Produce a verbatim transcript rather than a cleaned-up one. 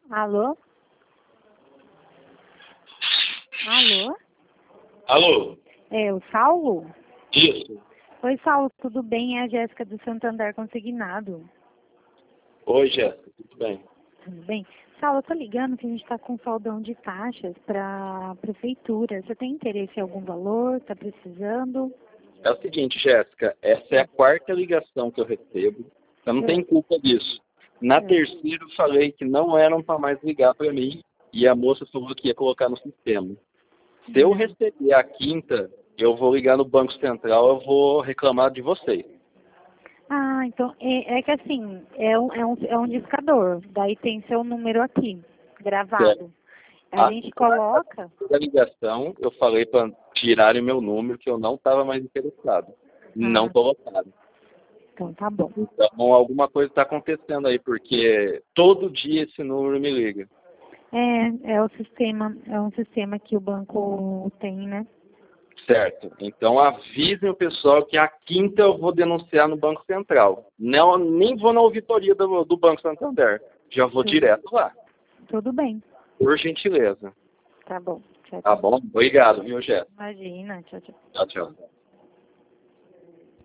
Alô? Alô? Alô? É o Saulo? Isso. Oi, Saulo, tudo bem? É a Jéssica do Santander Consignado. Oi, Jéssica, tudo bem? Tudo bem? Saulo, eu tô ligando que a gente está com saldão de taxas para a prefeitura. Você tem interesse em algum valor? Está precisando? É o seguinte, Jéssica, essa é a quarta ligação que eu recebo. Eu não É. tenho culpa disso. Na É. terceira eu falei que não eram para mais ligar para mim e a moça falou que ia colocar no sistema. Se eu Não. receber a quinta, eu vou ligar no Banco Central, eu vou reclamar de vocês. Ah, então, é, é que assim, é um, é, um, é um discador. Daí tem seu número aqui, gravado. A A gente quarta coloca... ligação, eu falei para tirarem meu número, que eu não estava mais interessado. Não Ah, colocaram. então tá bom. Então, alguma coisa está acontecendo aí, porque todo dia esse número me liga. É, é o sistema, é um sistema que o banco tem, né? Certo. Então, avisem o pessoal que a quinta eu vou denunciar no Banco Central. Não, nem vou na auditoria do, do Banco Santander. Já vou Tudo, direto lá. tudo bem. Por gentileza. Tá bom. Tchau, Tá tchau. bom? Obrigado, viu, Jéssica? Imagina. Tchau, tchau. Tchau, tchau.